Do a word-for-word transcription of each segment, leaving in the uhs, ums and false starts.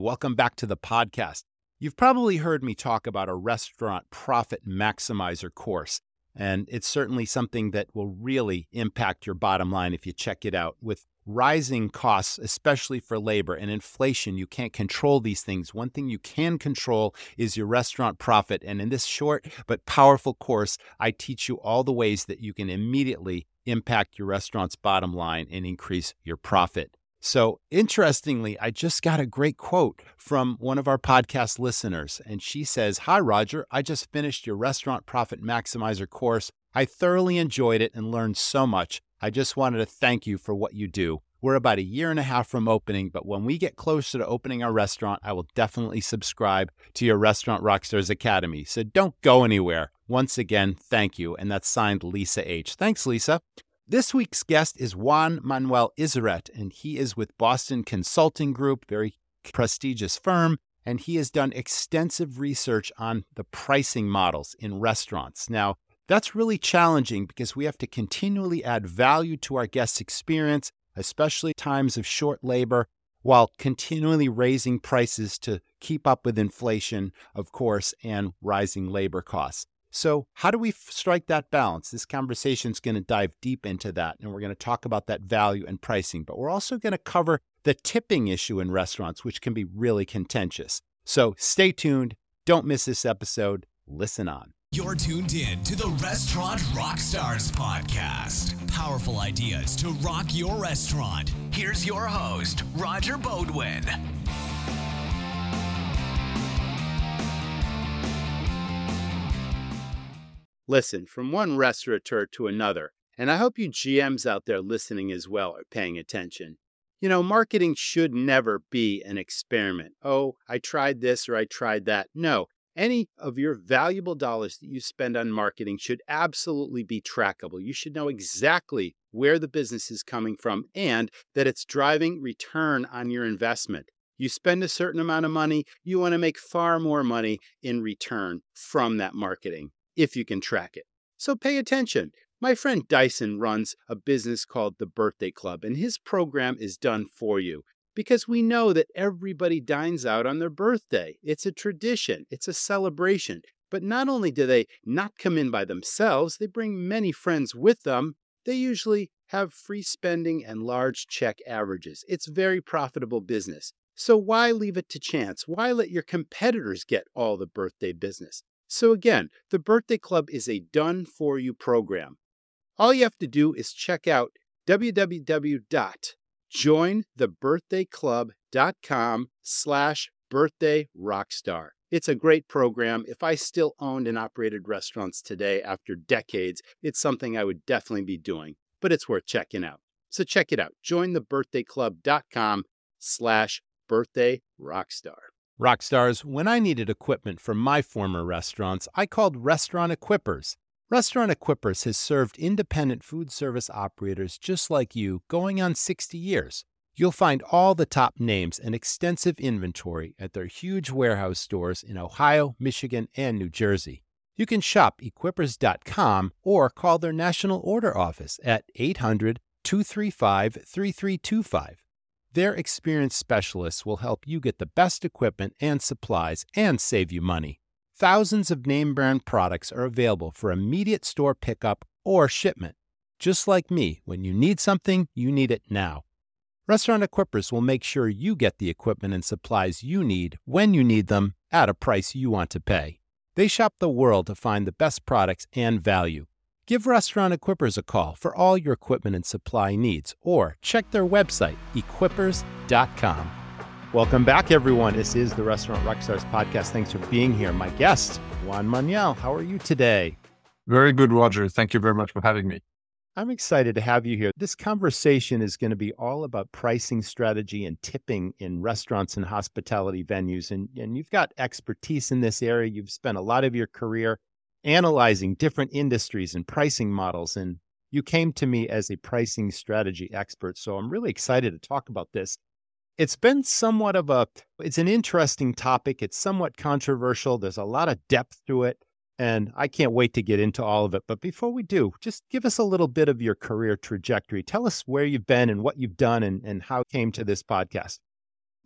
Welcome back to the podcast. You've probably heard me talk about a restaurant profit maximizer course, and it's certainly something that will really impact your bottom line if you check it out. With rising costs, especially for labor and inflation, you can't control these things. One thing you can control is your restaurant profit, and in this short but powerful course, I teach you all the ways that you can immediately impact your restaurant's bottom line and increase your profit. So interestingly, I just got a great quote from one of our podcast listeners, and she says, "Hi, Roger. I just finished your Restaurant Profit Maximizer course. I thoroughly enjoyed it and learned so much. I just wanted to thank you for what you do. We're about a year and a half from opening, but when we get closer to opening our restaurant, I will definitely subscribe to your Restaurant Rockstars Academy. So don't go anywhere. Once again, thank you." And that's signed Lisa H. Thanks, Lisa. This week's guest is Juan Manuel Iseret, and he is with Boston Consulting Group, very prestigious firm, and he has done extensive research on the pricing models in restaurants. Now, that's really challenging because we have to continually add value to our guests' experience, especially times of short labor, while continually raising prices to keep up with inflation, of course, and rising labor costs. So how do we f- strike that balance? This conversation is going to dive deep into that, and we're going to talk about that value and pricing. But we're also going to cover the tipping issue in restaurants, which can be really contentious. So stay tuned. Don't miss this episode. Listen on. You're tuned in to the Restaurant Rockstars podcast. Powerful ideas to rock your restaurant. Here's your host, Roger Beaudoin. Listen, from one restaurateur to another, and I hope you G Ms out there listening as well are paying attention. You know, marketing should never be an experiment. Oh, I tried this or I tried that. No, any of your valuable dollars that you spend on marketing should absolutely be trackable. You should know exactly where the business is coming from and that it's driving return on your investment. You spend a certain amount of money, you want to make far more money in return from that marketing, if you can track it. So pay attention. My friend Dyson runs a business called The Birthday Club, and his program is done for you because we know that everybody dines out on their birthday. It's a tradition. It's a celebration. But not only do they not come in by themselves, they bring many friends with them. They usually have free spending and large check averages. It's very profitable business. So why leave it to chance? Why let your competitors get all the birthday business? So again, the Birthday Club is a done-for-you program. All you have to do is check out w w w dot join the birthday club dot com slash birthday rockstar. It's a great program. If I still owned and operated restaurants today after decades, it's something I would definitely be doing, but it's worth checking out. So check it out. join the birthday club dot com slash birthday rockstar. Rockstars, when I needed equipment from my former restaurants, I called Restaurant Equippers. Restaurant Equippers has served independent food service operators just like you going on sixty years. You'll find all the top names and extensive inventory at their huge warehouse stores in Ohio, Michigan, and New Jersey. You can shop equippers dot com or call their national order office at eight hundred, two three five, three three two five. Their experienced specialists will help you get the best equipment and supplies and save you money. Thousands of name brand products are available for immediate store pickup or shipment. Just like me, when you need something, you need it now. Restaurant Equippers will make sure you get the equipment and supplies you need when you need them at a price you want to pay. They shop the world to find the best products and value. Give Restaurant Equippers a call for all your equipment and supply needs, or check their website, equippers dot com. Welcome back, everyone. This is the Restaurant Rockstars podcast. Thanks for being here. My guest, Juan Manuel. How are you today? Very good, Roger. Thank you very much for having me. I'm excited to have you here. This conversation is going to be all about pricing strategy and tipping in restaurants and hospitality venues. And, and you've got expertise in this area. You've spent a lot of your career analyzing different industries and pricing models. And you came to me as a pricing strategy expert. So I'm really excited to talk about this. It's been somewhat of a, it's an interesting topic. It's somewhat controversial. There's a lot of depth to it. And I can't wait to get into all of it. But before we do, just give us a little bit of your career trajectory. Tell us where you've been and what you've done and, and how it came to this podcast.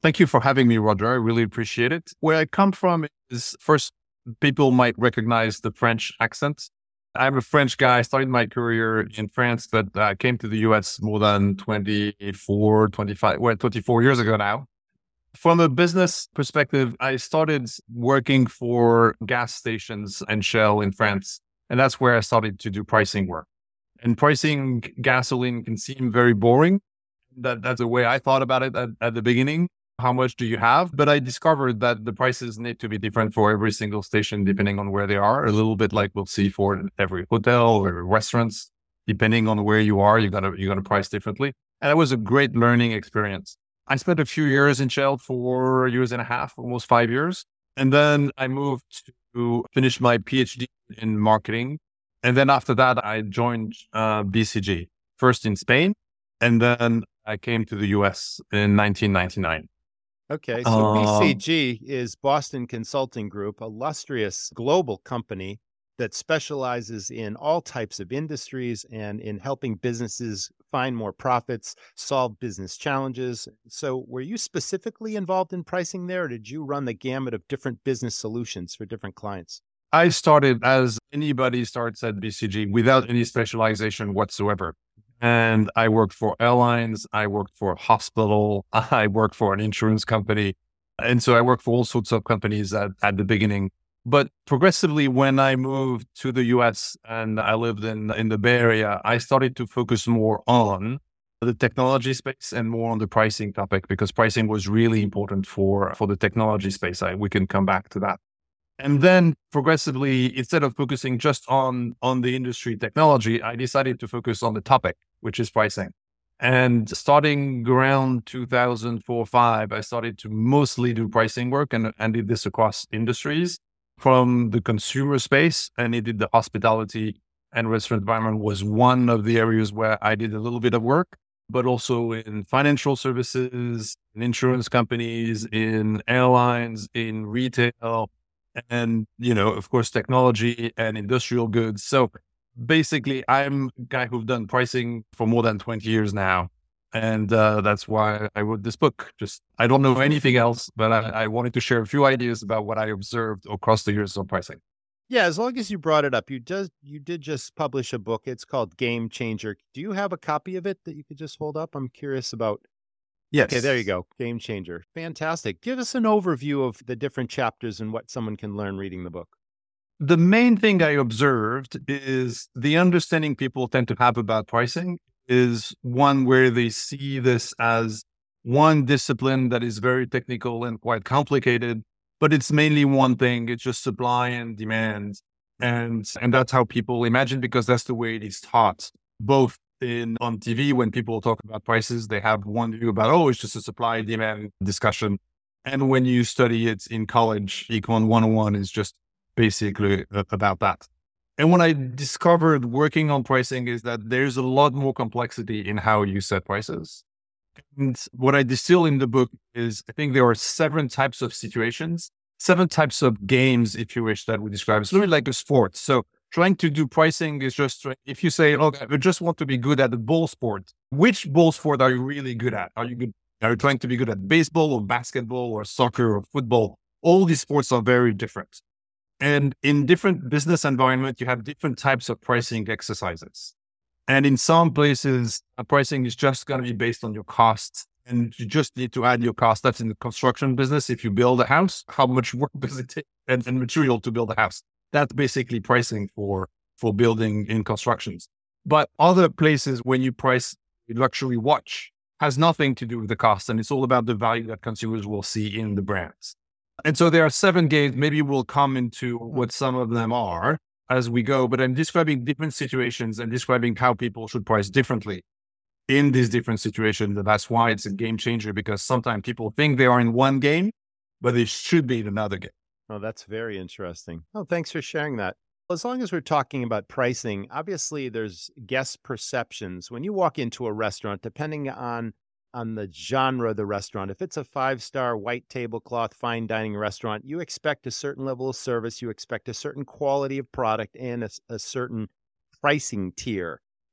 Thank you for having me, Roger. I really appreciate it. Where I come from is first, people might recognize the French accent. I'm a French guy. I started my career in France, but I came to the U S more than twenty-four, twenty-five, well, twenty-four years ago now. From a business perspective, I started working for gas stations and Shell in France. And that's where I started to do pricing work. And pricing gasoline can seem very boring. That, that's the way I thought about it at, at the beginning. How much do you have? But I discovered that the prices need to be different for every single station, depending on where they are. A little bit like we'll see for every hotel or every restaurants. Depending on where you are, you gotta you gotta price differently. And it was a great learning experience. I spent a few years in Shell, four years and a half, almost five years. And then I moved to finish my PhD in marketing. And then after that, I joined uh, B C G, first in Spain. And then I came to the U S in nineteen ninety-nine. Okay, so Um, B C G is Boston Consulting Group, a illustrious global company that specializes in all types of industries and in helping businesses find more profits, solve business challenges. So were you specifically involved in pricing there, or did you run the gamut of different business solutions for different clients? I started as anybody starts at B C G without any specialization whatsoever. And I worked for airlines, I worked for a hospital, I worked for an insurance company. And so I worked for all sorts of companies at, at the beginning. But progressively, when I moved to the U S and I lived in, in the Bay Area, I started to focus more on the technology space and more on the pricing topic, because pricing was really important for, for the technology space. I, we can come back to that. And then progressively, instead of focusing just on, on the industry technology, I decided to focus on the topic, which is pricing. And starting around two thousand four, five, I started to mostly do pricing work and, and did this across industries from the consumer space. And it did the hospitality and restaurant environment was one of the areas where I did a little bit of work, but also in financial services, in insurance companies, in airlines, in retail, and, you know, of course, technology and industrial goods. So basically, I'm a guy who've done pricing for more than twenty years now. And uh, that's why I wrote this book. Just, I don't know anything else, but I, I wanted to share a few ideas about what I observed across the years of pricing. Yeah, as long as you brought it up, you just you did just publish a book. It's called Game Changer. Do you have a copy of it that you could just hold up? I'm curious about. Yes. Okay, there you go. Game Changer. Fantastic. Give us an overview of the different chapters and what someone can learn reading the book. The main thing I observed is the understanding people tend to have about pricing is one where they see this as one discipline that is very technical and quite complicated, but it's mainly one thing. It's just supply and demand. And, and that's how people imagine, because that's the way it is taught, both in on T V. When people talk about prices, they have one view about, oh, it's just a supply demand discussion. And when you study it in college, Econ one oh one is just basically about that. And what I discovered working on pricing is that there's a lot more complexity in how you set prices. And what I distill in the book is, I think there are seven types of situations, seven types of games, if you wish, that we describe. It's really like a sport. So trying to do pricing is just, if you say, oh, I just want to be good at the ball sport, which ball sport are you really good at? Are you good? Are you trying to be good at baseball or basketball or soccer or football? All these sports are very different. And in different business environments, you have different types of pricing exercises. And in some places, a pricing is just going to be based on your costs. And you just need to add your cost. That's in the construction business. If you build a house, how much work does it take and, and material to build a house? That's basically pricing for, for building in constructions. But other places, when you price a luxury watch, has nothing to do with the cost. And it's all about the value that consumers will see in the brands. And so there are seven games. Maybe we'll come into what some of them are as we go, but I'm describing different situations and describing how people should price differently in these different situations. And that's why it's a game changer, because sometimes people think they are in one game, but they should be in another game. Oh, that's very interesting. Oh, thanks for sharing that. As long as we're talking about pricing, obviously there's guest perceptions. When you walk into a restaurant, depending on on the genre of the restaurant, if it's a five-star white tablecloth fine dining restaurant, you expect a certain level of service, you expect a certain quality of product and a, a certain pricing tier.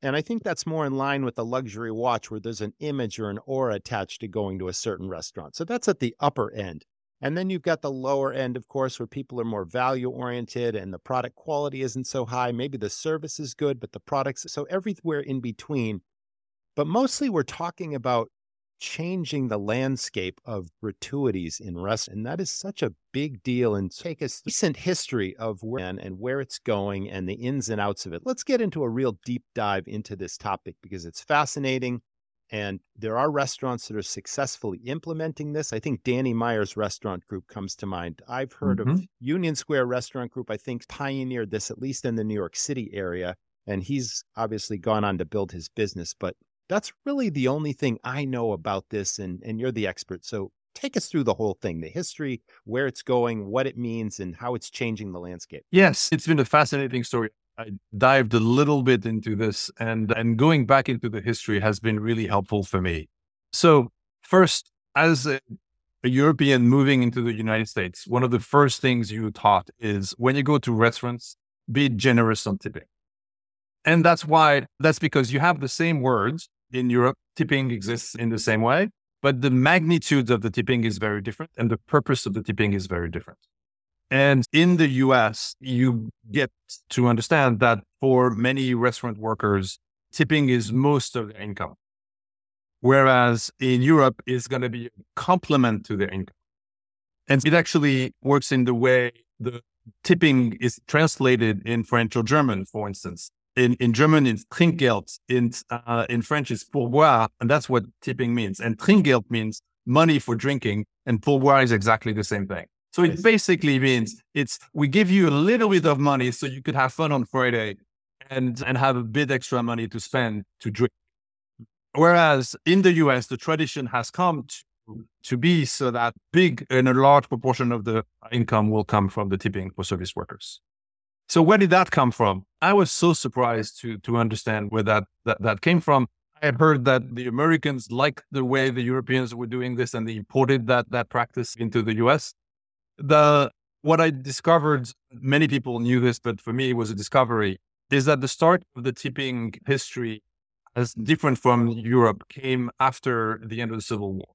And I think that's more in line with a luxury watch where there's an image or an aura attached to going to a certain restaurant. So that's at the upper end. And then you've got the lower end, of course, where people are more value oriented and the product quality isn't so high. Maybe the service is good, but the products, so everywhere in between. But mostly we're talking about changing the landscape of gratuities in restaurants. And that is such a big deal, and take us recent history of where and where it's going and the ins and outs of it. Let's get into a real deep dive into this topic because it's fascinating. And there are restaurants that are successfully implementing this. I think Danny Meyer's restaurant group comes to mind. I've heard Mm-hmm. of Union Square Restaurant Group, I think pioneered this, at least in the New York City area. And he's obviously gone on to build his business. But that's really the only thing I know about this. And, and you're the expert. So take us through the whole thing, the history, where it's going, what it means, and how it's changing the landscape. Yes, it's been a fascinating story. I dived a little bit into this, and, and going back into the history has been really helpful for me. So first, as a, a European moving into the United States, one of the first things you taught is when you go to restaurants, be generous on tipping. And that's why, that's because you have the same words in Europe. Tipping exists in the same way, but the magnitude of the tipping is very different and the purpose of the tipping is very different. And in the U S, you get to understand that for many restaurant workers, tipping is most of their income. Whereas in Europe, it's going to be a complement to their income. And it actually works in the way the tipping is translated in French or German, for instance. In, in German, it's Trinkgeld. In, uh, in French, it's pourboire. And that's what tipping means. And Trinkgeld means money for drinking. And pourboire is exactly the same thing. So it basically means it's, we give you a little bit of money so you could have fun on Friday and, and have a bit extra money to spend to drink. Whereas in the U S, the tradition has come to, to be so that big and a large proportion of the income will come from the tipping for service workers. So where did that come from? I was so surprised to, to understand where that, that, that came from. I had heard that the Americans liked the way the Europeans were doing this and they imported that, that practice into the U S. The what I discovered, many people knew this, but for me it was a discovery, is that the start of the tipping history, as different from Europe, came after the end of the Civil War.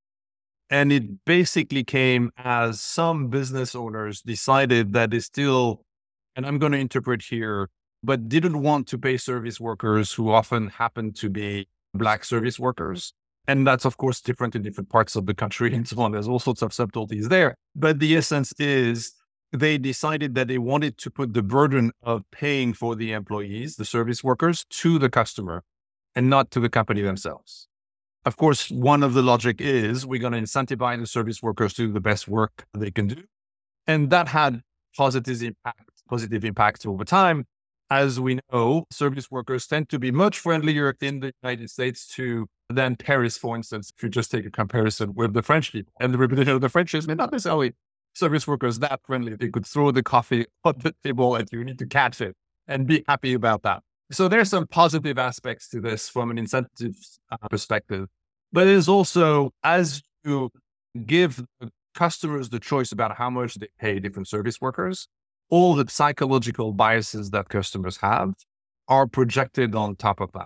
And it basically came as some business owners decided that they still, and I'm going to interpret here, but didn't want to pay service workers who often happened to be Black service workers. And that's, of course, different in different parts of the country and so on. There's all sorts of subtleties there. But the essence is they decided that they wanted to put the burden of paying for the employees, the service workers, to the customer and not to the company themselves. Of course, one of the logic is we're going to incentivize the service workers to do the best work they can do. And that had positive impact, positive impact over time. As we know, service workers tend to be much friendlier in the United States to than Paris, for instance, if you just take a comparison with the French people. And the reputation of the French is not necessarily service workers that friendly. They could throw the coffee on the table and you need to catch it and be happy about that. So there's some positive aspects to this from an incentive uh, perspective. But it is also, as you give the customers the choice about how much they pay different service workers, all the psychological biases that customers have are projected on top of that.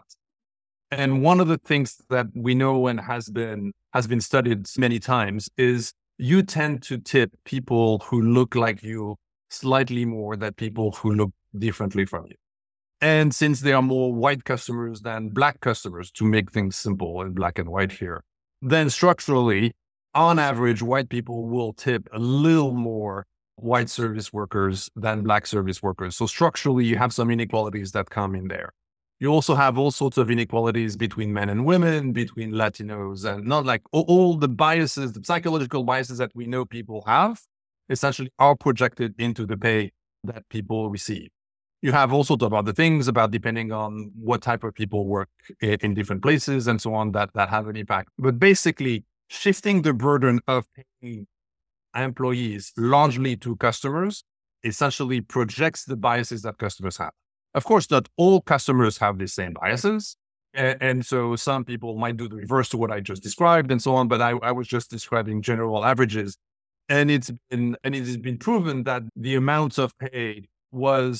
And one of the things that we know and has been has been studied many times is you tend to tip people who look like you slightly more than people who look differently from you. And since there are more white customers than Black customers, to make things simple and black and white here, then structurally, on average, white people will tip a little more white service workers than Black service workers. So structurally, you have some inequalities that come in there. You also have all sorts of inequalities between men and women, between Latinos, and not like all, all the biases, the psychological biases that we know people have, essentially are projected into the pay that people receive. You have all sorts of other things about depending on what type of people work in, in different places and so on that, that have an impact. But basically, shifting the burden of paying employees largely to customers essentially projects the biases that customers have. Of course, not all customers have the same biases. And, and so some people might do the reverse to what I just described and so on, but I, I was just describing general averages. And it's been, and it has been proven that the amount of pay was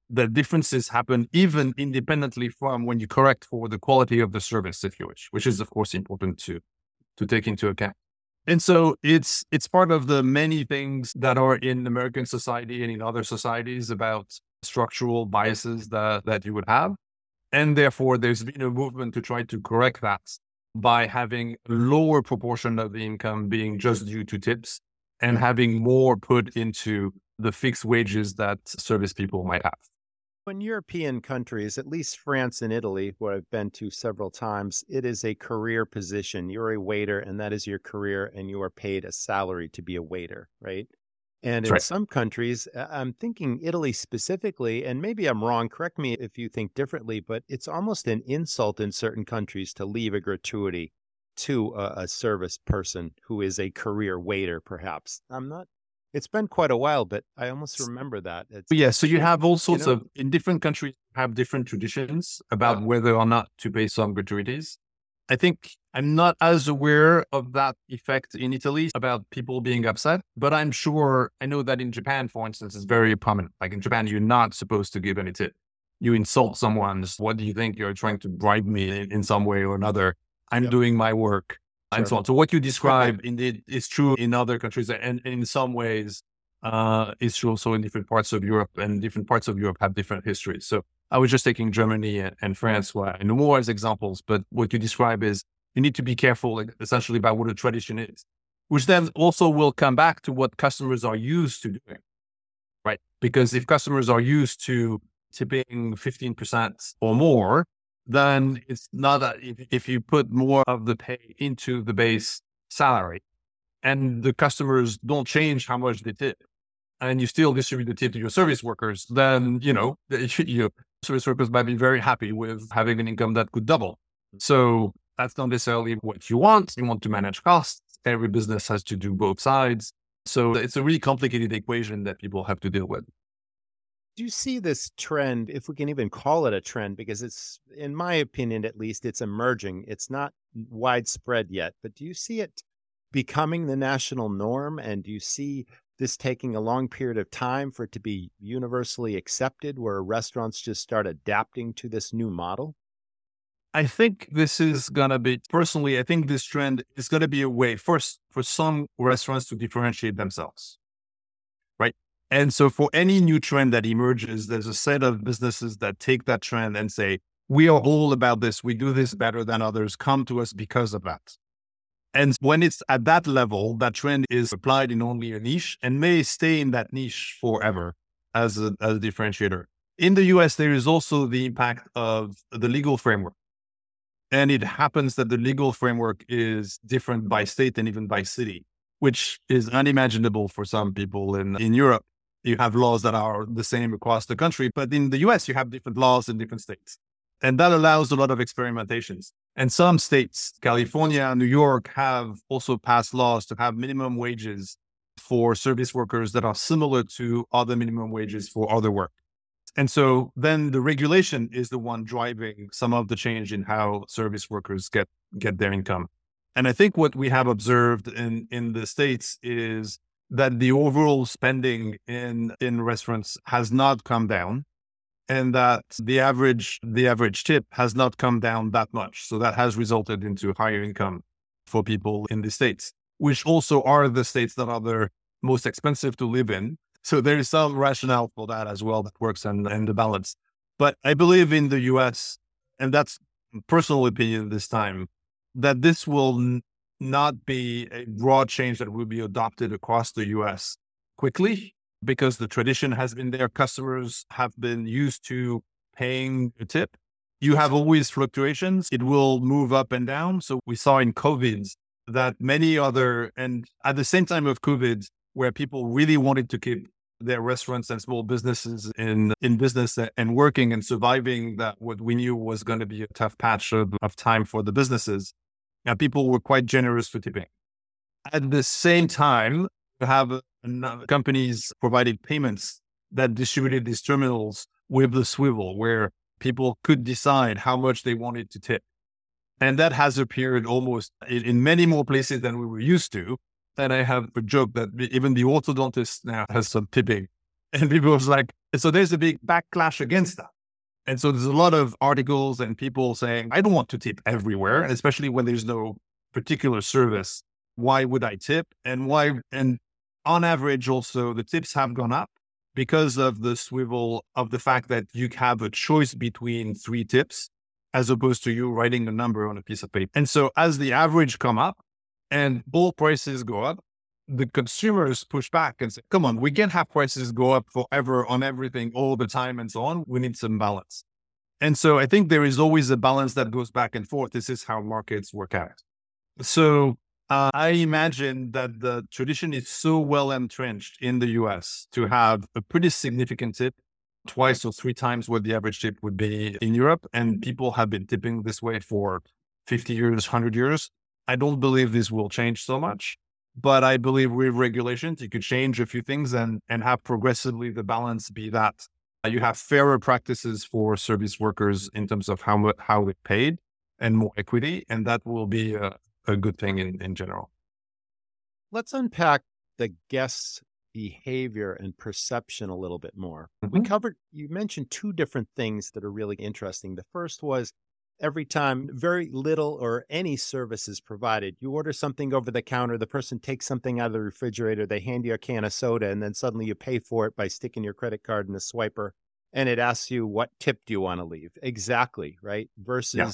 the differences happen even independently from when you correct for the quality of the service, if you wish, which is of course important to to take into account. And so it's it's part of the many things that are in American society and in other societies about structural biases that, that you would have. And therefore, there's been a movement to try to correct that by having a lower proportion of the income being just due to tips and having more put into the fixed wages that service people might have. In European countries, at least France and Italy, where I've been to several times, it is a career position. You're a waiter, and that is your career, and you are paid a salary to be a waiter, right? And That's in right. some countries, uh, I'm thinking Italy specifically, and maybe I'm wrong, correct me if you think differently, but it's almost an insult in certain countries to leave a gratuity to a, a service person who is a career waiter, perhaps. I'm not, it's been quite a while, but I almost remember that. It's, Yeah, so you have all sorts know- of, in different countries, have different traditions about whether or not to pay some gratuities. I think I'm not as aware of that effect in Italy about people being upset, but I'm sure, I know that in Japan, for instance, it's very prominent. Like in Japan, you're not supposed to give any tip. You insult someone. What do you think? You're trying to bribe me in, in some way or another. I'm Yep. doing my work and Sure. so on. So what you describe indeed is true in other countries, and, and in some ways uh, is true also in different parts of Europe, and different parts of Europe have different histories. So I was just taking Germany and, and France, where I know more as examples, but what you describe is you need to be careful, like, essentially about what a tradition is, which then also will come back to what customers are used to doing, right? Because if customers are used to tipping fifteen percent or more, then it's not that if, if you put more of the pay into the base salary and the customers don't change how much they tip, and you still distribute the tip to your service workers, then, you know, you, service workers might be very happy with having an income that could double. So that's not necessarily what you want. You want to manage costs. Every business has to do both sides. So it's a really complicated equation that people have to deal with. Do you see this trend, if we can even call it a trend, because it's, in my opinion, at least, it's emerging. It's not widespread yet, but do you see it becoming the national norm? And do you see this taking a long period of time for it to be universally accepted, where restaurants just start adapting to this new model? I think this is going to be, personally, I think this trend is going to be a way, first, for some restaurants to differentiate themselves, right? And so for any new trend that emerges, there's a set of businesses that take that trend and say, we are all about this. We do this better than others. Come to us because of that. And when it's at that level, that trend is applied in only a niche and may stay in that niche forever as a, as a differentiator. In the U S, there is also the impact of the legal framework. And it happens that the legal framework is different by state and even by city, which is unimaginable for some people in, in Europe. You have laws that are the same across the country, but in the U S, you have different laws in different states. And that allows a lot of experimentations. And some states, California, New York, have also passed laws to have minimum wages for service workers that are similar to other minimum wages for other work. And so then the regulation is the one driving some of the change in how service workers get, get their income. And I think what we have observed in, in the States is that the overall spending in, in restaurants has not come down, and that the average, the average tip has not come down that much. So that has resulted into higher income for people in the States, which also are the states that are the most expensive to live in. So there is some rationale for that as well that works in, in the balance. But I believe in the U S, and that's personal opinion this time, that this will n- not be a broad change that will be adopted across the U S quickly, because the tradition has been there. Customers have been used to paying a tip. You have always fluctuations. It will move up and down. So we saw in COVID that many other, and at the same time of COVID, where people really wanted to keep their restaurants and small businesses in, in business and working and surviving that what we knew was going to be a tough patch of, of time for the businesses. Now, people were quite generous for tipping. At the same time, you have uh, companies providing payments that distributed these terminals with the swivel, where people could decide how much they wanted to tip. And that has appeared almost in, in many more places than we were used to. And I have a joke that even the orthodontist now has some tipping. And people was like, And so there's a big backlash against that. And so there's a lot of articles and people saying, I don't want to tip everywhere. And especially when there's no particular service, why would I tip? And why? And on average, also, the tips have gone up because of the swivel of the fact that you have a choice between three tips as opposed to you writing a number on a piece of paper. And so as the average come up and all prices go up, the consumers push back and say, come on, we can't have prices go up forever on everything all the time and so on. We need some balance. And so I think there is always a balance that goes back and forth. This is how markets work out. So uh, I imagine that the tradition is so well entrenched in the U S to have a pretty significant tip, twice or three times what the average tip would be in Europe. And people have been tipping this way for fifty years, one hundred years. I don't believe this will change so much. But I believe with regulations, you could change a few things and, and have progressively the balance be that you have fairer practices for service workers in terms of how much, how they paid and more equity. And that will be a, a good thing in, in general. Let's unpack the guest's behavior and perception a little bit more. Mm-hmm. We covered, you mentioned two different things that are really interesting. The first was every time very little or any service is provided, you order something over the counter, the person takes something out of the refrigerator, they hand you a can of soda, and then suddenly you pay for it by sticking your credit card in the swiper, and it asks you, what tip do you want to leave? Exactly, right? Versus yeah.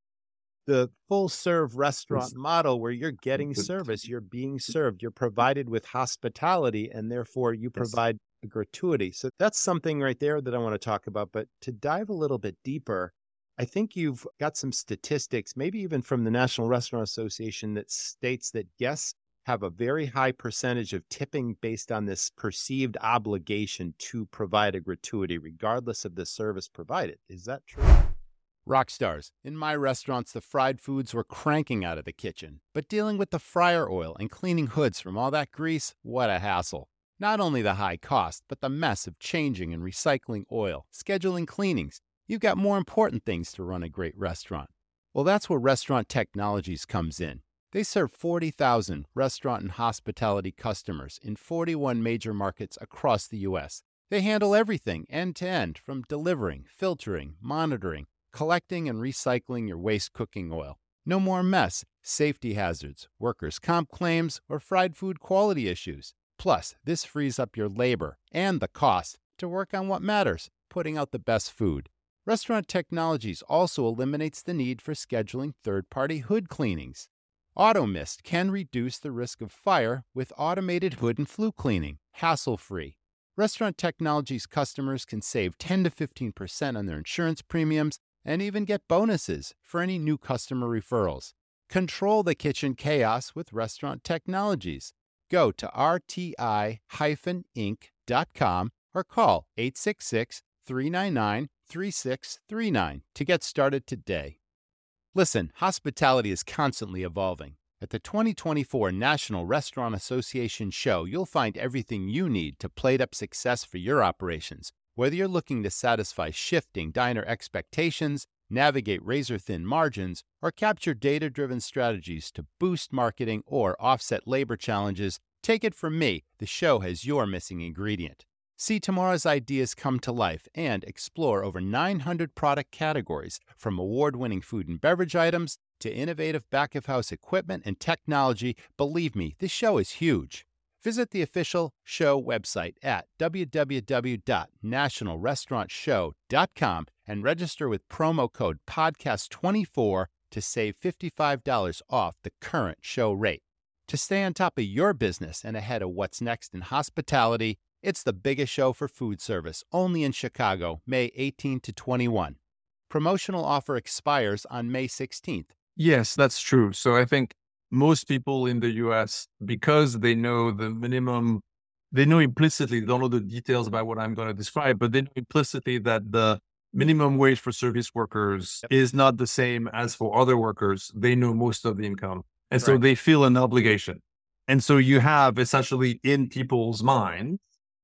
the full serve restaurant model where you're getting service, you're being served, you're provided with hospitality, and therefore you provide a gratuity. So that's something right there that I want to talk about. But to dive a little bit deeper, I think you've got some statistics, maybe even from the National Restaurant Association, that states that guests have a very high percentage of tipping based on this perceived obligation to provide a gratuity, regardless of the service provided. Is that true? Rockstars, in my restaurants, the fried foods were cranking out of the kitchen. But dealing with the fryer oil and cleaning hoods from all that grease, what a hassle. Not only the high cost, but the mess of changing and recycling oil, scheduling cleanings. You've got more important things to run a great restaurant. Well, that's where Restaurant Technologies comes in. They serve forty thousand restaurant and hospitality customers in forty-one major markets across the U S. They handle everything end-to-end, from delivering, filtering, monitoring, collecting and recycling your waste cooking oil. No more mess, safety hazards, workers' comp claims, or fried food quality issues. Plus, this frees up your labor and the cost to work on what matters, putting out the best food. Restaurant Technologies also eliminates the need for scheduling third-party hood cleanings. AutoMist can reduce the risk of fire with automated hood and flue cleaning, hassle-free. Restaurant Technologies customers can save ten to fifteen percent on their insurance premiums and even get bonuses for any new customer referrals. Control the kitchen chaos with Restaurant Technologies. Go to r t i dash inc dot com or call eight six six, three nine nine, three six three nine to get started today. Listen, hospitality is constantly evolving. At the twenty twenty-four National Restaurant Association show, you'll find everything you need to plate up success for your operations. Whether you're looking to satisfy shifting diner expectations, navigate razor-thin margins, or capture data-driven strategies to boost marketing or offset labor challenges, take it from me, the show has your missing ingredient. See tomorrow's ideas come to life and explore over nine hundred product categories, from award-winning food and beverage items to innovative back-of-house equipment and technology. Believe me, this show is huge. Visit the official show website at w w w dot national restaurant show dot com and register with promo code podcast twenty-four to save fifty-five dollars off the current show rate. To stay on top of your business and ahead of what's next in hospitality, it's the biggest show for food service, only in Chicago, May eighteenth to twenty-first. Promotional offer expires on May sixteenth. Yes, that's true. So I think most people in the U S, because they know the minimum, they know implicitly, they don't know the details about what I'm going to describe, but they know implicitly that the minimum wage for service workers yep. is not the same as for other workers. They know most of the income. And right. so they feel an obligation. And so you have essentially in people's minds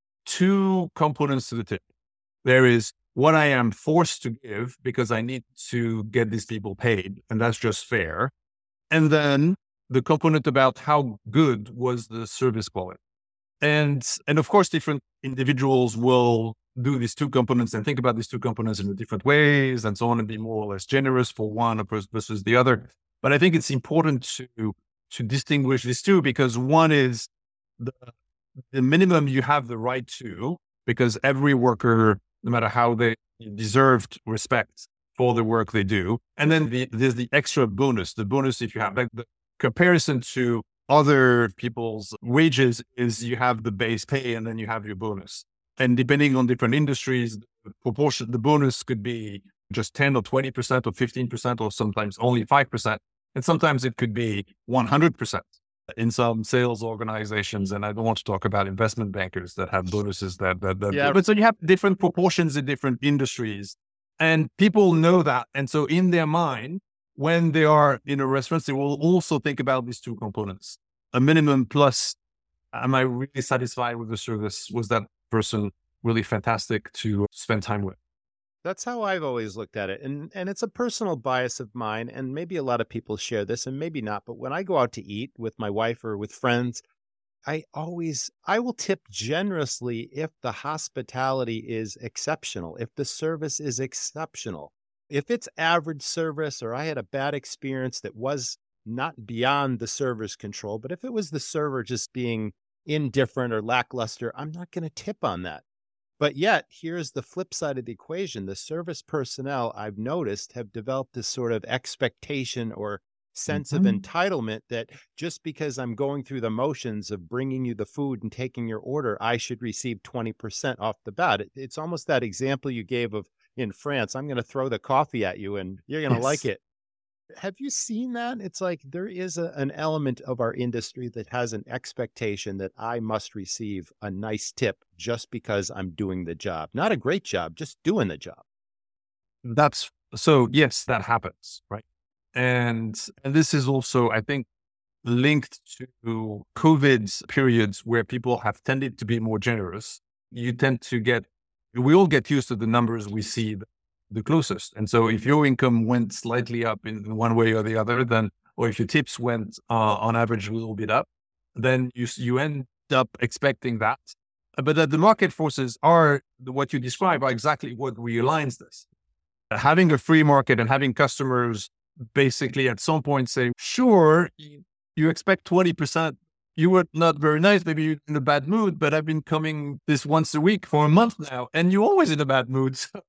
two components to the tip. There is what I am forced to give because I need to get these people paid, and that's just fair. And then the component about how good was the service quality. And, and of course, different individuals will do these two components and think about these two components in different ways and so on, and be more or less generous for one versus the other. But I think it's important to, to distinguish these two, because one is the, the minimum you have the right to, because every worker, no matter how they deserved respect for the work they do. And then the, there's the extra bonus. The bonus, if you have like the comparison to other people's wages, is you have the base pay and then you have your bonus. And depending on different industries, the proportion, the bonus could be just ten or twenty percent or fifteen percent, or sometimes only five percent. And sometimes it could be one hundred percent in some sales organizations. And I don't want to talk about investment bankers that have bonuses that, that, that Yeah. but so you have different proportions in different industries. And people know that. And so in their mind, when they are in a restaurant, they will also think about these two components. A minimum plus, am I really satisfied with the service? Was that person really fantastic to spend time with? That's how I've always looked at it. And and it's a personal bias of mine, and maybe a lot of people share this and maybe not, but when I go out to eat with my wife or with friends, I always, I will tip generously if the hospitality is exceptional, if the service is exceptional. If it's average service, or I had a bad experience that was not beyond the server's control, but if it was the server just being indifferent or lackluster, I'm not going to tip on that. But yet, here's the flip side of the equation. The service personnel, I've noticed, have developed this sort of expectation or sense Mm-hmm. of entitlement that just because I'm going through the motions of bringing you the food and taking your order, I should receive twenty percent off the bat. It, it's almost that example you gave of in France, I'm going to throw the coffee at you and you're going to Yes. like it. Have you seen that? It's like there is a, an element of our industry that has an expectation that I must receive a nice tip just because I'm doing the job. Not a great job, just doing the job. That's so, yes, that happens, right? And and this is also, I think, linked to COVID's periods where people have tended to be more generous. You tend to get, we all get used to the numbers we see the, the closest. And so if your income went slightly up in one way or the other, then, or if your tips went uh, on average a little bit up, then you you end up expecting that. But that the market forces are, what you describe are exactly what realigns this. Having a free market and having customers basically at some point say, sure, you expect twenty percent. You were not very nice. Maybe you're in a bad mood, but I've been coming this once a week for a month now, and you're always in a bad mood. So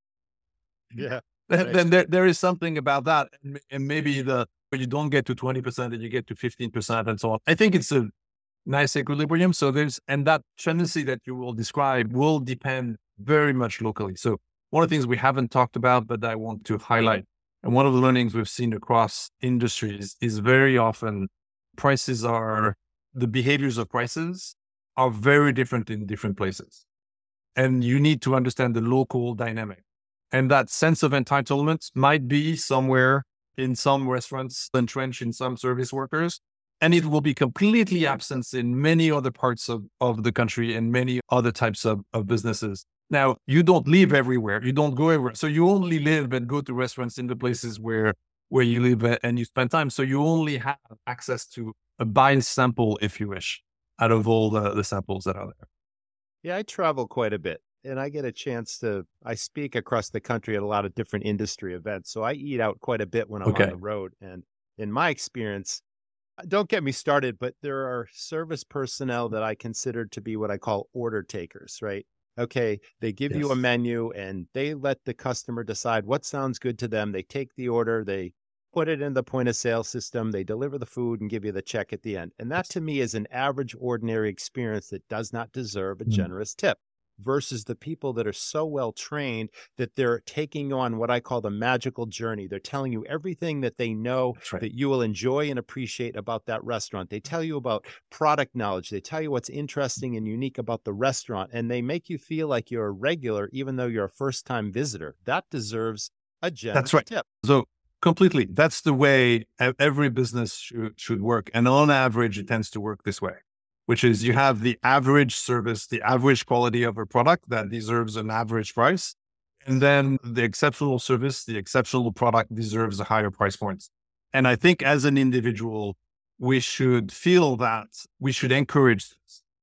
Yeah. then, Right. then there, there is something about that. And, and maybe the, when you don't get to twenty percent and you get to fifteen percent and so on. I think it's a nice equilibrium. So there's, and that tendency that you will describe will depend very much locally. So one of the things we haven't talked about, but I want to highlight, and one of the learnings we've seen across industries is very often prices are, the behaviors of prices are very different in different places. And you need to understand the local dynamic. And that sense of entitlement might be somewhere in some restaurants, entrenched in some service workers, and it will be completely absent in many other parts of, of the country and many other types of, of businesses. Now, you don't live everywhere. You don't go everywhere. So you only live and go to restaurants in the places where, where you live and you spend time. So you only have access to a biased sample, if you wish, out of all the, the samples that are there. Yeah, I travel quite a bit and I get a chance to, I speak across the country at a lot of different industry events. So I eat out quite a bit when I'm Okay. on the road. And in my experience, don't get me started, but there are service personnel that I consider to be what I call order takers, right? Okay, they give you a Yes. menu and they let the customer decide what sounds good to them. They take the order, they put it in the point of sale system, they deliver the food and give you the check at the end. And that to me is an average, ordinary experience that does not deserve a Mm. generous tip. Versus the people that are so well trained that they're taking on what I call the magical journey. They're telling you everything that they know That's right. that you will enjoy and appreciate about that restaurant. They tell you about product knowledge. They tell you what's interesting and unique about the restaurant, and they make you feel like you're a regular, even though you're a first-time visitor. That deserves a generous right. tip. So completely, that's the way e- every business should, should work. And on average, it tends to work this way, which is you have the average service, the average quality of a product that deserves an average price. And then the exceptional service, the exceptional product deserves a higher price point. And I think as an individual, we should feel that we should encourage this.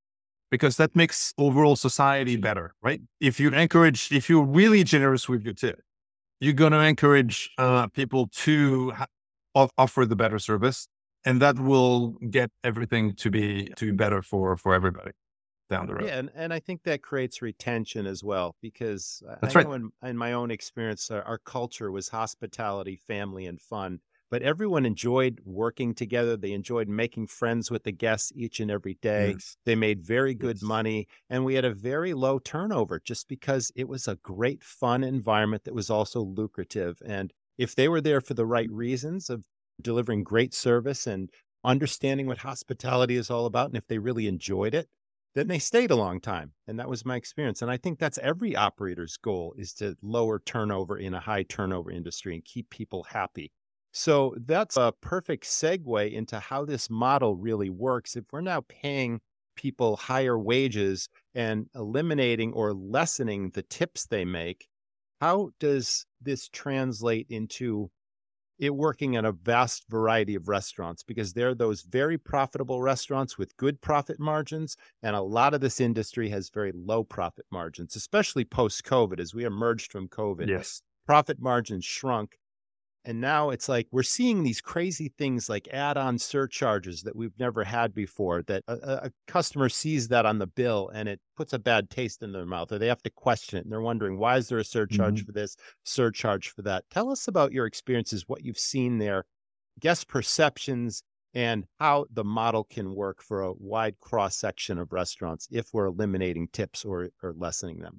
because that makes overall society better, right? If you encourage, if you're really generous with your tip, you're going to encourage uh, people to ha- off- offer the better service, and that will get everything to be to be better for for everybody down the road. Yeah, and, and I think that creates retention as well, because I That's I right. know in, in my own experience, our, our culture was hospitality, family, and fun. But everyone enjoyed working together. They enjoyed making friends with the guests each and every day. Yes. They made very good Yes. money, and we had a very low turnover just because it was a great, fun environment that was also lucrative. And if they were there for the right reasons of delivering great service and understanding what hospitality is all about, and if they really enjoyed it, then they stayed a long time. And that was my experience. And I think that's every operator's goal, is to lower turnover in a high turnover industry and keep people happy. So that's a perfect segue into how this model really works. If we're now paying people higher wages and eliminating or lessening the tips they make, how does this translate into it working in a vast variety of restaurants? Because there are those very profitable restaurants with good profit margins, and a lot of this industry has very low profit margins, especially post-COVID. As we emerged from COVID, Yes. profit margins shrunk. And now it's like we're seeing these crazy things like add-on surcharges that we've never had before, that a, a a customer sees that on the bill and it puts a bad taste in their mouth, or they have to question it. And they're wondering, why is there a surcharge Mhm. for this, surcharge for that? Tell us about your experiences, what you've seen there, guest perceptions, and how the model can work for a wide cross-section of restaurants if we're eliminating tips or, or lessening them.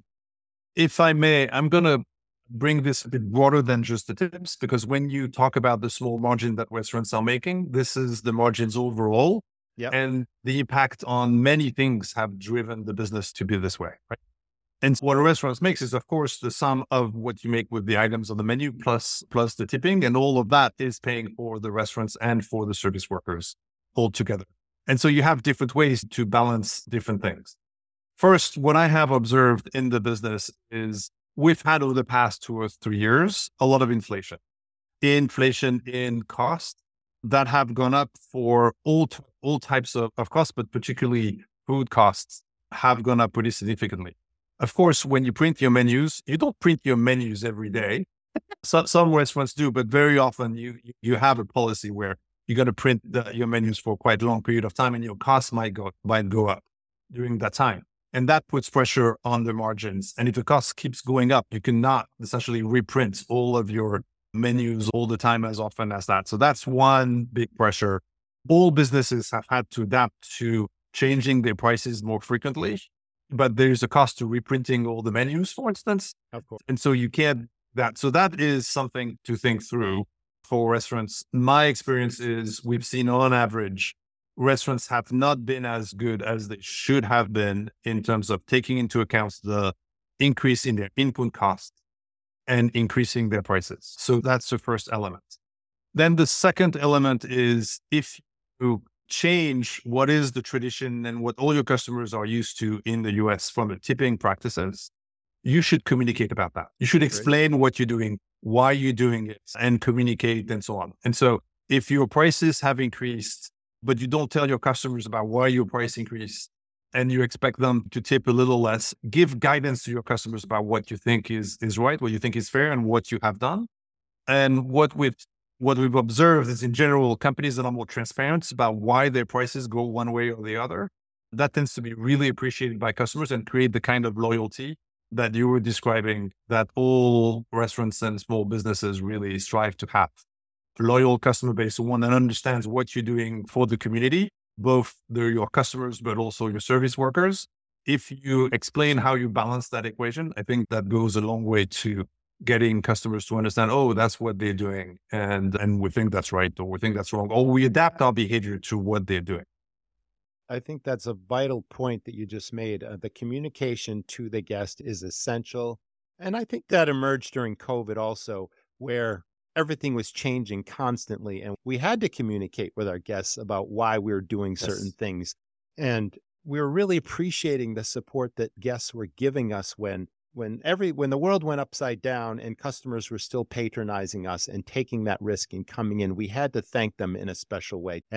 If I may, I'm going to bring this a bit broader than just the tips, because when you talk about the small margin that restaurants are making, this is the margins overall. Yep. And the impact on many things have driven the business to be this way, right? And what a restaurant makes is, of course, the sum of what you make with the items on the menu plus plus the tipping, and all of that is paying for the restaurants and for the service workers all together. And so you have different ways to balance different things. First, what I have observed in the business is we've had over the past two or three years a lot of inflation, inflation in cost that have gone up for all t- all types of, of costs, but particularly food costs have gone up pretty significantly. Of course, when you print your menus, you don't print your menus every day. So, some restaurants do, but very often you you have a policy where you're going to print the, your menus for quite a long period of time, and your costs might go might go up during that time. And that puts pressure on the margins. And if the cost keeps going up, you cannot essentially reprint all of your menus all the time as often as that. So that's one big pressure. All businesses have had to adapt to changing their prices more frequently, but there's a cost to reprinting all the menus, for instance. Of course. And so you can't that. So that is something to think through for restaurants. My experience is we've seen on average, restaurants have not been as good as they should have been in terms of taking into account the increase in their input costs and increasing their prices. So that's the first element. Then the second element is if you change what is the tradition and what all your customers are used to in the U S from the tipping practices, you should communicate about that. You should explain what you're doing, why you're doing it, and communicate and so on. And so if your prices have increased, but you don't tell your customers about why your price increased and you expect them to tip a little less, give guidance to your customers about what you think is, is right, what you think is fair, and what you have done. And what we've, what we've observed is in general, companies that are more transparent about why their prices go one way or the other, that tends to be really appreciated by customers and create the kind of loyalty that you were describing that all restaurants and small businesses really strive to have. Loyal customer base, one that understands what you're doing for the community, both the, your customers, but also your service workers. If you explain how you balance that equation, I think that goes a long way to getting customers to understand, oh, that's what they're doing. And, and we think that's right, or we think that's wrong, or we adapt our behavior to what they're doing. I think that's a vital point that you just made. Uh, the communication to the guest is essential. And I think that emerged during COVID also, where everything was changing constantly. And we had to communicate with our guests about why we were doing certain Yes. things. And we were really appreciating the support that guests were giving us when when every when the world went upside down and customers were still patronizing us and taking that risk and coming in. We had to thank them in a special way. And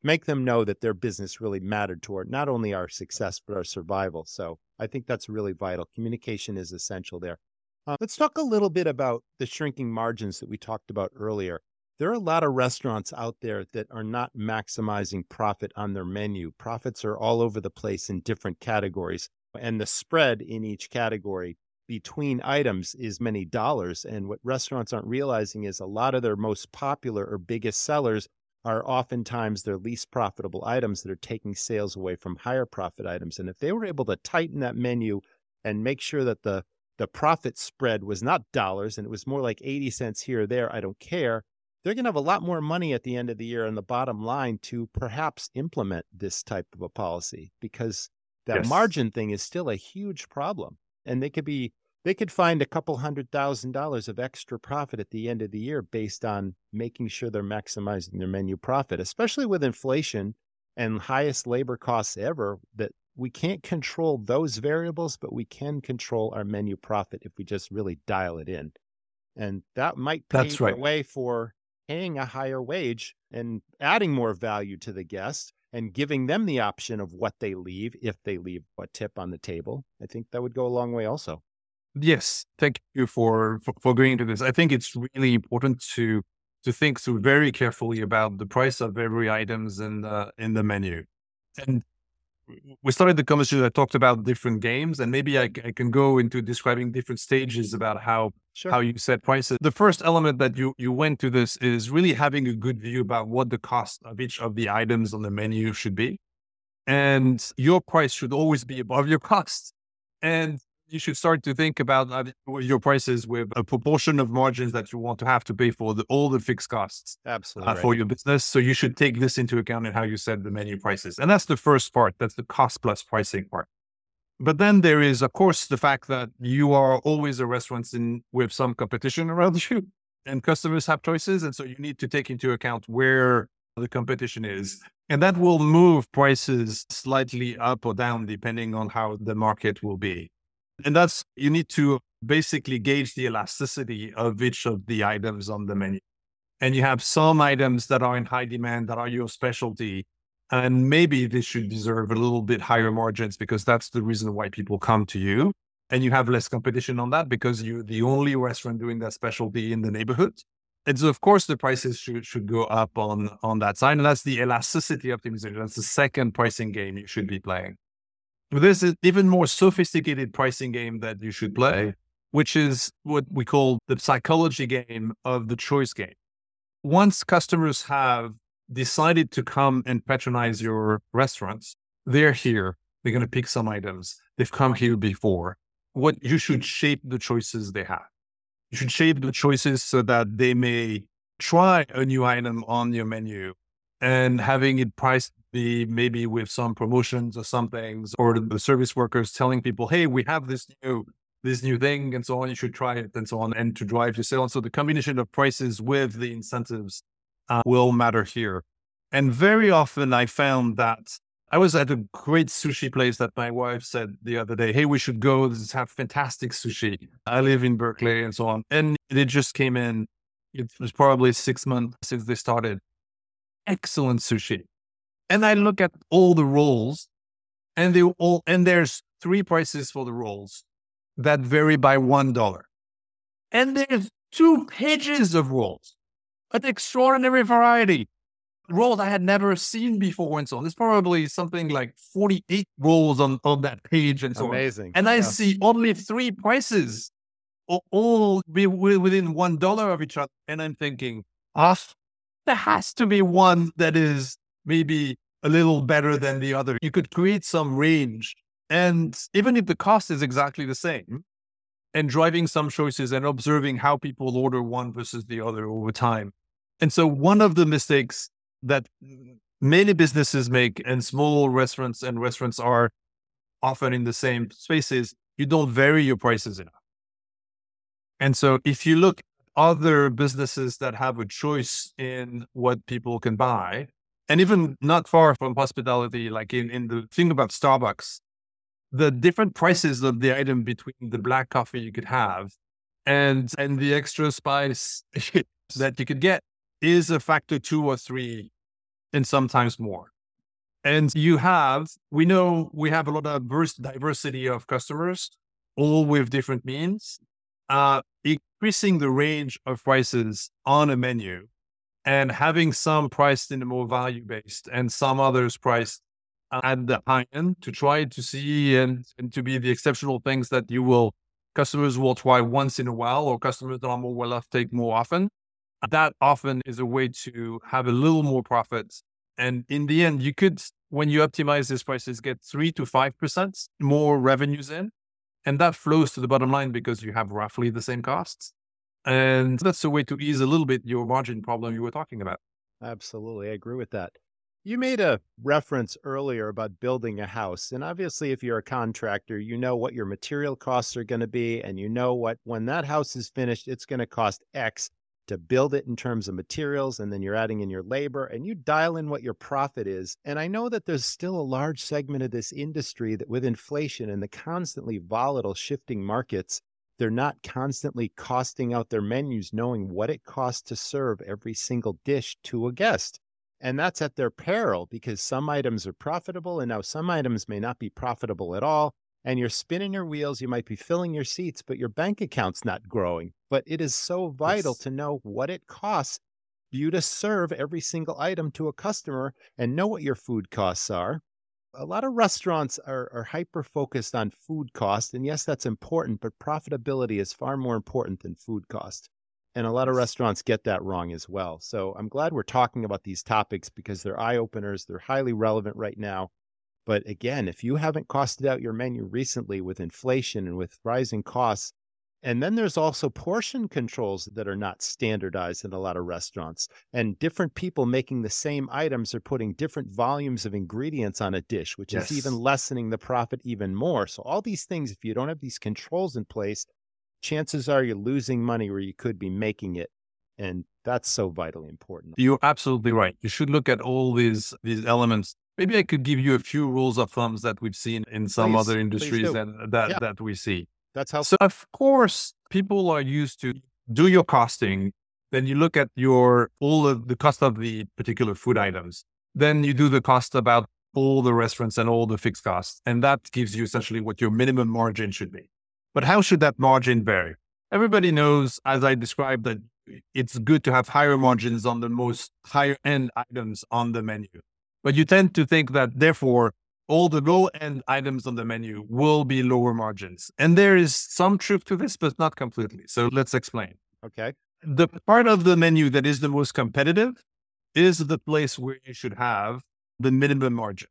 make them know that their business really mattered toward not only our success, but our survival. So I think that's really vital. Communication is essential there. Uh, let's talk a little bit about the shrinking margins that we talked about earlier. There are a lot of restaurants out there that are not maximizing profit on their menu. Profits are all over the place in different categories, and the spread in each category between items is many dollars. And what restaurants aren't realizing is a lot of their most popular or biggest sellers are oftentimes their least profitable items that are taking sales away from higher profit items. And if they were able to tighten that menu and make sure that the, the profit spread was not dollars and it was more like eighty cents here or there, I don't care, they're going to have a lot more money at the end of the year on the bottom line to perhaps implement this type of a policy, because that Yes. margin thing is still a huge problem. And they could be, they could find a couple hundred thousand dollars of extra profit at the end of the year based on making sure they're maximizing their menu profit, especially with inflation and highest labor costs ever, that we can't control those variables, but we can control our menu profit if we just really dial it in. And that might pave That's right. the way for paying a higher wage and adding more value to the guest and giving them the option of what they leave, if they leave a tip on the table. I think that would go a long way also. Yes, thank you for, for for going into this. I think it's really important to to think through very carefully about the price of every items in the in the menu. And we started the conversation. I talked about different games, and maybe I, c- I can go into describing different stages about how Sure. how you set prices. The first element that you you went to this is really having a good view about what the cost of each of the items on the menu should be, and your price should always be above your cost. And you should start to think about uh, your prices with a proportion of margins that you want to have to pay for the, all the fixed costs Absolutely. uh, right. for your business. So you should take this into account in how you set the menu prices. And that's the first part. That's the cost plus pricing part. But then there is, of course, the fact that you are always a restaurant in, with some competition around you, and customers have choices. And so you need to take into account where the competition is. And that will move prices slightly up or down depending on how the market will be. And that's, you need to basically gauge the elasticity of each of the items on the menu. And you have some items that are in high demand that are your specialty. And maybe they should deserve a little bit higher margins because that's the reason why people come to you. And you have less competition on that because you're the only restaurant doing that specialty in the neighborhood. And so, of course, the prices should, should go up on, on that side. And that's the elasticity optimization. That's the second pricing game you should be playing. There's an even more sophisticated pricing game that you should play, which is what we call the psychology game of the choice game. Once customers have decided to come and patronize your restaurants, they're here. They're going to pick some items. They've come here before. What you should shape the choices they have. You should shape the choices so that they may try a new item on your menu and having it priced be maybe with some promotions or some things, or the service workers telling people, hey, we have this new this new thing and so on, you should try it and so on, and to drive your sale. And so the combination of prices with the incentives uh, will matter here. And very often I found that I was at a great sushi place that my wife said the other day, hey, we should go, this have fantastic sushi. I live in Berkeley and so on. And it just came in, it was probably six months since they started. Excellent sushi. And I look at all the rolls, and they all, and there's three prices for the rolls that vary by one dollar. And there's two pages of rolls, an extraordinary variety. Rolls I had never seen before and so on. There's probably something like forty-eight rolls on, on that page and so Amazing. on. And I Yeah. see only three prices, all, all be within one dollar of each other. And I'm thinking, ah, there has to be one that is maybe a little better than the other. You could create some range. And even if the cost is exactly the same, and driving some choices and observing how people order one versus the other over time. And so one of the mistakes that many businesses make, and small restaurants and restaurants are often in the same spaces, you don't vary your prices enough. And so if you look at other businesses that have a choice in what people can buy, and even not far from hospitality, like in, in the thing about Starbucks, the different prices of the item between the black coffee you could have and and the extra spice that you could get is a factor two or three and sometimes more. And you have, we know we have a lot of diverse diversity of customers, all with different means. Uh, increasing the range of prices on a menu and having some priced in a more value-based and some others priced at the high end to try to see and, and to be the exceptional things that you will, customers will try once in a while, or customers that are more well off take more often. That often is a way to have a little more profits. And in the end, you could, when you optimize these prices, get three to five percent more revenues in. And that flows to the bottom line because you have roughly the same costs. And that's a way to ease a little bit your margin problem you were talking about. Absolutely. I agree with that. You made a reference earlier about building a house. And obviously, if you're a contractor, you know what your material costs are going to be. And you know what, when that house is finished, it's going to cost X to build it in terms of materials. And then you're adding in your labor and you dial in what your profit is. And I know that there's still a large segment of this industry that with inflation and the constantly volatile shifting markets, they're not constantly costing out their menus, knowing what it costs to serve every single dish to a guest. And that's at their peril because some items are profitable and now some items may not be profitable at all. And you're spinning your wheels, you might be filling your seats, but your bank account's not growing. But it is so vital Yes. to know what it costs you to serve every single item to a customer and know what your food costs are. A lot of restaurants are, are hyper-focused on food cost. And yes, that's important, but profitability is far more important than food cost. And a lot of restaurants get that wrong as well. So I'm glad we're talking about these topics because they're eye-openers. They're highly relevant right now. But again, if you haven't costed out your menu recently with inflation and with rising costs, and then there's also portion controls that are not standardized in a lot of restaurants. And different people making the same items are putting different volumes of ingredients on a dish, which Yes. is even lessening the profit even more. So all these things, if you don't have these controls in place, chances are you're losing money where you could be making it. And that's so vitally important. You're absolutely right. You should look at all these these elements. Maybe I could give you a few rules of thumbs that we've seen in some Please, other please industries do. and that, Yeah. that we see. That's helpful. So of course, people are used to do your costing. Then you look at your all of the cost of the particular food items. Then you do the cost about all the restaurants and all the fixed costs. And that gives you essentially what your minimum margin should be. But how should that margin vary? Everybody knows, as I described, that it's good to have higher margins on the most higher end items on the menu. But you tend to think that therefore all the low end items on the menu will be lower margins. And there is some truth to this, but not completely. So let's explain. Okay. The part of the menu that is the most competitive is the place where you should have the minimum margin.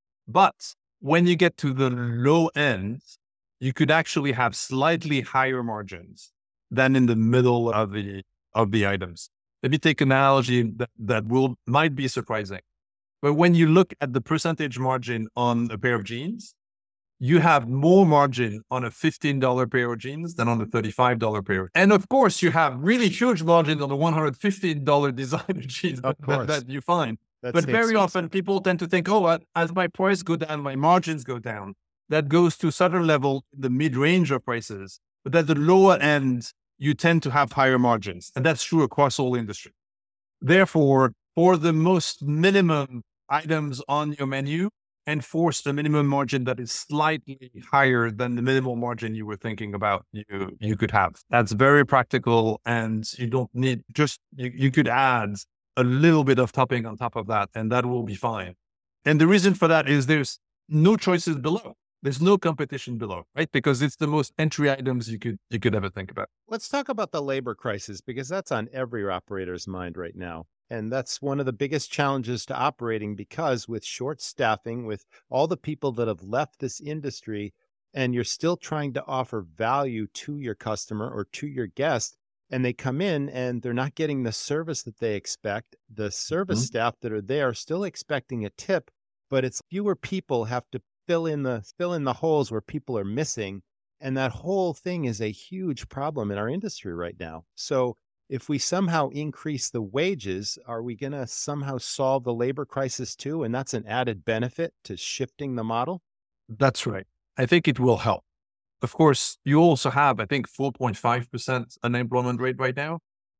But when you get to the low end, you could actually have slightly higher margins than in the middle of the of the items. Let me take an analogy that, that will might be surprising. But when you look at the percentage margin on a pair of jeans, you have more margin on a fifteen dollars pair of jeans than on a thirty-five dollars pair. And of course, you have really huge margins on the one hundred fifteen dollars designer jeans Of that, course. that you find. That's But the very excuse. often people tend to think, oh, uh, as my price go down, my margins go down. That goes to a certain level, the mid-range of prices. But at the lower end, you tend to have higher margins. And that's true across all industry. Therefore, for the most minimum items on your menu, enforce the minimum margin that is slightly higher than the minimal margin you were thinking about you, you could have. That's very practical, and you don't need just, you, you could add a little bit of topping on top of that, and that will be fine. And the reason for that is there's no choices below. There's no competition below, right? Because it's the most entry items you could you could ever think about. Let's talk about the labor crisis because that's on every operator's mind right now. And that's one of the biggest challenges to operating because with short staffing, with all the people that have left this industry, and you're still trying to offer value to your customer or to your guest, and they come in and they're not getting the service that they expect. The service Mhm. staff that are there are still expecting a tip, but it's fewer people have to fill in the fill in the holes where people are missing. And that whole thing is a huge problem in our industry right now. So if we somehow increase the wages, are we going to somehow solve the labor crisis too? And that's an added benefit to shifting the model? That's right. I think it will help. Of course, you also have, I think, four point five percent unemployment rate right now.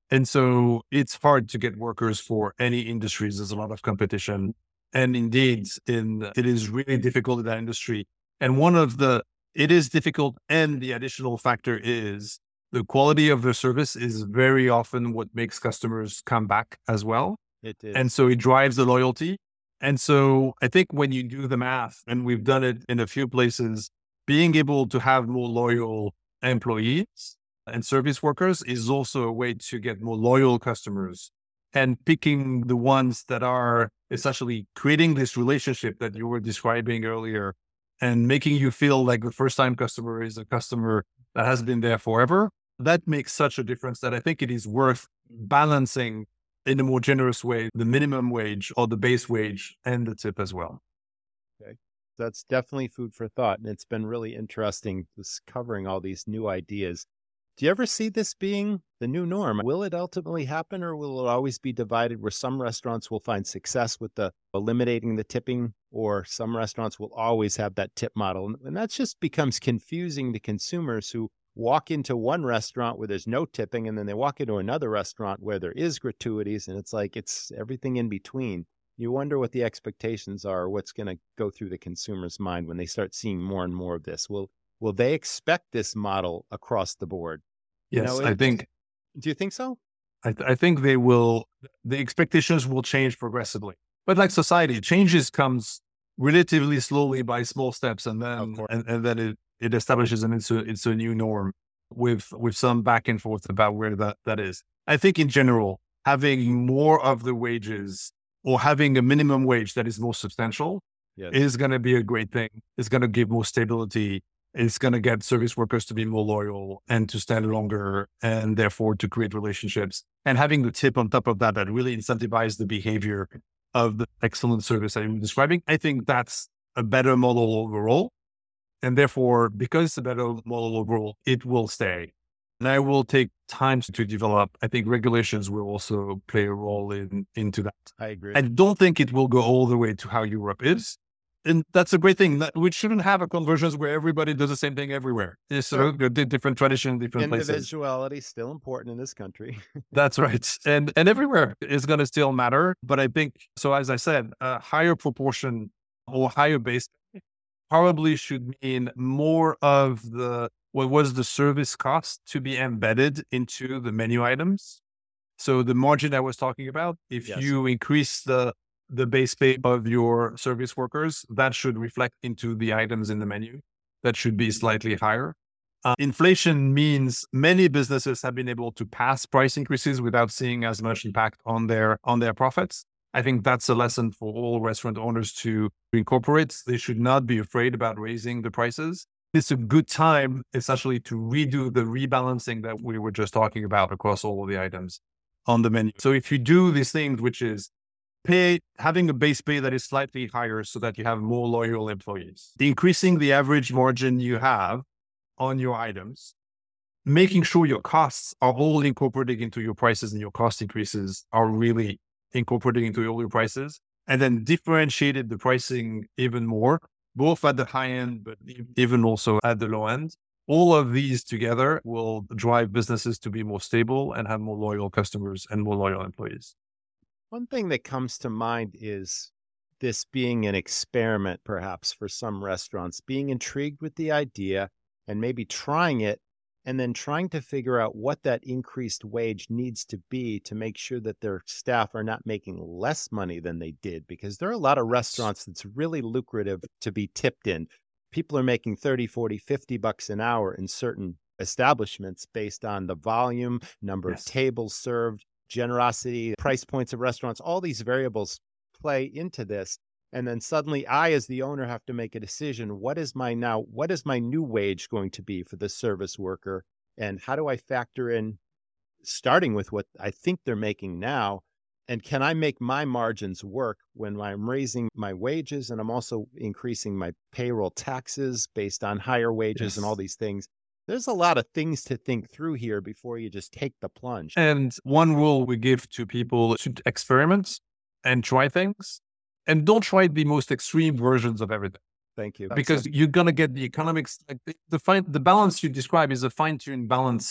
And so it's hard to get workers for any industries. There's a lot of competition. And indeed, in it is really difficult in that industry. And one of the, it is difficult. And the additional factor is the quality of the service is very often what makes customers come back as well. It is. And so it drives the loyalty. And so I think when you do the math, and we've done it in a few places, being able to have more loyal employees and service workers is also a way to get more loyal customers, and picking the ones that are essentially creating this relationship that you were describing earlier and making you feel like the first time customer is a customer that has been there forever. That makes such a difference that I think it is worth balancing in a more generous way, the minimum wage or the base wage and the tip as well. Okay. That's definitely food for thought. And it's been really interesting discovering all these new ideas. Do you ever see this being the new norm? Will it ultimately happen, or will it always be divided where some restaurants will find success with the eliminating the tipping, or some restaurants will always have that tip model? And that just becomes confusing to consumers who walk into one restaurant where there's no tipping, and then they walk into another restaurant where there is gratuities, and it's like it's everything in between. You wonder what the expectations are, what's going to go through the consumer's mind when they start seeing more and more of this. Will will they expect this model across the board? Yes, You know, I it- think Do you think so? I, th- I think they will. The expectations will change progressively, but like society, changes comes relatively slowly by small steps, and Of then course. and, and then it, it establishes and it's a it's a new norm with with some back and forth about where that that is. I think in general, having more of the wages or having a minimum wage that is more substantial Yes. is going to be a great thing. It's going to give more stability. It's going to get service workers to be more loyal and to stand longer, and therefore to create relationships. And having the tip on top of that, that really incentivizes the behavior of the excellent service that I'm describing. I think that's a better model overall. And therefore, because it's a better model overall, it will stay. And I will take time to develop. I think regulations will also play a role in into that. I agree. I don't think it will go all the way to how Europe is. And that's a great thing. That we shouldn't have a convergence where everybody does the same thing everywhere. It's sort of a di- different tradition, different places. Individuality is still important in this country. That's right. And and everywhere is going to still matter. But I think, so as I said, a higher proportion or higher base pay probably should mean more of the, what was the service cost to be embedded into the menu items. So the margin I was talking about, if Yes. you increase the the base pay of your service workers, that should reflect into the items in the menu. That should be slightly higher. Uh, inflation means many businesses have been able to pass price increases without seeing as much impact on their on their profits. I think that's a lesson for all restaurant owners to incorporate. They should not be afraid about raising the prices. It's a good time, essentially, to redo the rebalancing that we were just talking about across all of the items on the menu. So if you do these things, which is pay, having a base pay that is slightly higher so that you have more loyal employees, increasing the average margin you have on your items, making sure your costs are all incorporated into your prices and your cost increases are really incorporated into all your prices, and then differentiated the pricing even more, both at the high end, but even also at the low end. All of these together will drive businesses to be more stable and have more loyal customers and more loyal employees. One thing that comes to mind is this being an experiment, perhaps, for some restaurants, being intrigued with the idea and maybe trying it, and then trying to figure out what that increased wage needs to be to make sure that their staff are not making less money than they did. Because there are a lot of restaurants that's really lucrative to be tipped in. People are making thirty, forty, fifty bucks an hour in certain establishments based on the volume, number Yes. of tables served, generosity, price points of restaurants. All these variables play into this. And then suddenly I, as the owner, have to make a decision. What is my now, what is my new wage going to be for the service worker? And how do I factor in, starting with what I think they're making now? And can I make my margins work when I'm raising my wages and I'm also increasing my payroll taxes based on higher wages and Yes. all these things? There's a lot of things to think through here before you just take the plunge. And one rule we give to people is to experiment and try things, and don't try the most extreme versions of everything, Thank you. because you're going to get the economics. Like the, the fine, the balance you describe is a fine-tuned balance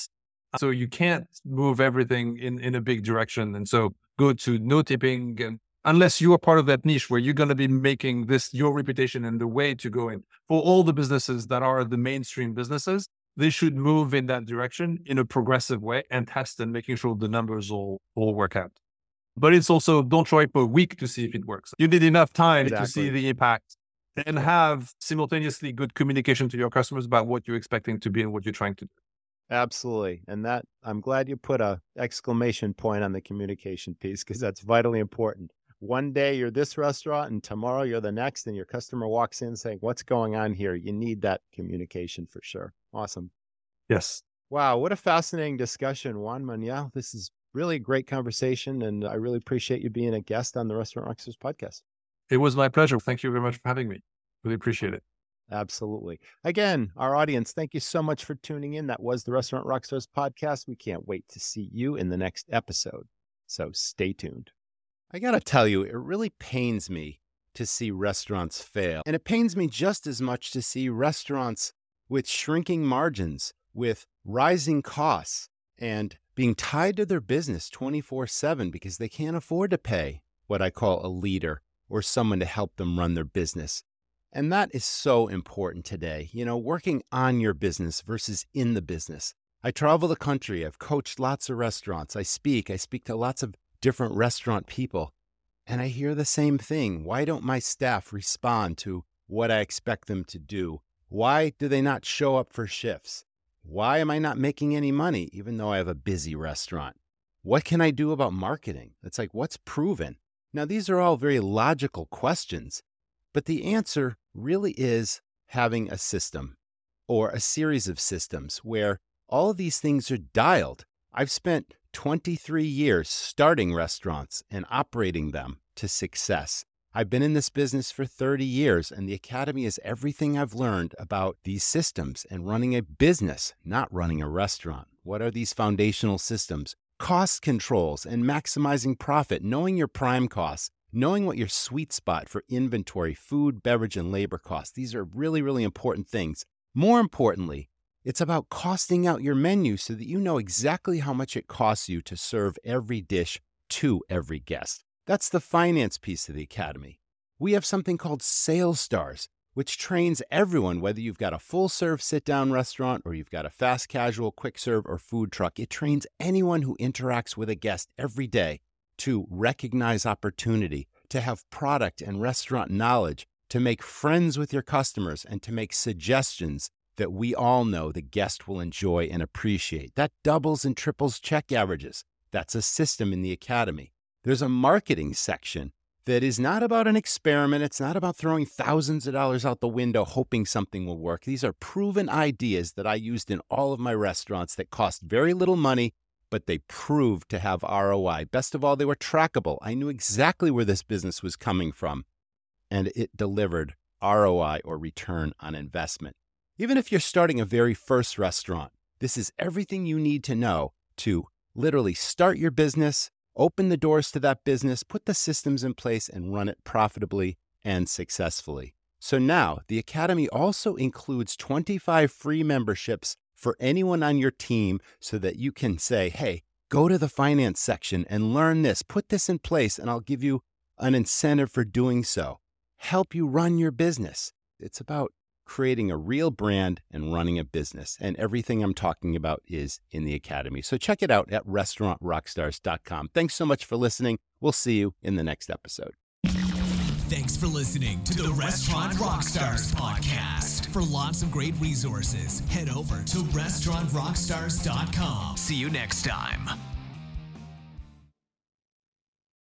So you can't move everything in, in a big direction. And so go to no tipping, and unless you are part of that niche where you're going to be making this your reputation and the way to go in. For all the businesses that are the mainstream businesses, they should move in that direction in a progressive way and test and making sure the numbers all, all work out. But it's also, don't try for a week to see if it works. You need enough time exactly. to see the impact and have simultaneously good communication to your customers about what you're expecting to be and what you're trying to do. Absolutely. And that, I'm glad you put a exclamation point on the communication piece, because that's vitally important. One day you're this restaurant and tomorrow you're the next, and your customer walks in saying, what's going on here? You need that communication for sure. Awesome. Yes. Wow. What a fascinating discussion, Juan Manuel. This is really a great conversation, and I really appreciate you being a guest on the Restaurant Rockstars podcast. It was my pleasure. Thank you very much for having me. Really appreciate it. Absolutely. Again, our audience, thank you so much for tuning in. That was the Restaurant Rockstars podcast. We can't wait to see you in the next episode. So stay tuned. I got to tell you, it really pains me to see restaurants fail. And it pains me just as much to see restaurants with shrinking margins, with rising costs, and being tied to their business twenty-four seven because they can't afford to pay what I call a leader or someone to help them run their business. And that is so important today, you know, working on your business versus in the business. I travel the country. I've coached lots of restaurants. I speak. I speak to lots of different restaurant people. And I hear the same thing. Why don't my staff respond to what I expect them to do? Why do they not show up for shifts? Why am I not making any money, even though I have a busy restaurant? What can I do about marketing? It's like, what's proven? Now, these are all very logical questions. But the answer really is having a system or a series of systems where all of these things are dialed. I've spent twenty-three years starting restaurants and operating them to success. I've been in this business for thirty years, and the Academy is everything I've learned about these systems and running a business, not running a restaurant. What are these foundational systems? Cost controls and maximizing profit, knowing your prime costs, knowing what your sweet spot for inventory, food, beverage, and labor costs. These are really, really important things. More importantly, it's about costing out your menu so that you know exactly how much it costs you to serve every dish to every guest. That's the finance piece of the Academy. We have something called Sales Stars, which trains everyone, whether you've got a full-serve sit-down restaurant or you've got a fast casual, quick-serve, or food truck. It trains anyone who interacts with a guest every day to recognize opportunity, to have product and restaurant knowledge, to make friends with your customers, and to make suggestions that we all know the guest will enjoy and appreciate. That doubles and triples check averages. That's a system in the Academy. There's a marketing section that is not about an experiment. It's not about throwing thousands of dollars out the window hoping something will work. These are proven ideas that I used in all of my restaurants that cost very little money, but they proved to have R O I. Best of all, they were trackable. I knew exactly where this business was coming from, and it delivered R O I, or return on investment. Even if you're starting a very first restaurant, this is everything you need to know to literally start your business, open the doors to that business, put the systems in place, and run it profitably and successfully. So now, the Academy also includes twenty-five free memberships for anyone on your team so that you can say, hey, go to the finance section and learn this, put this in place, and I'll give you an incentive for doing so. Help you run your business. It's about creating a real brand and running a business. And everything I'm talking about is in the Academy. So check it out at restaurant rockstars dot com. Thanks so much for listening. We'll see you in the next episode. Thanks for listening to the Restaurant Rockstars podcast. For lots of great resources, head over to restaurant rockstars dot com. See you next time.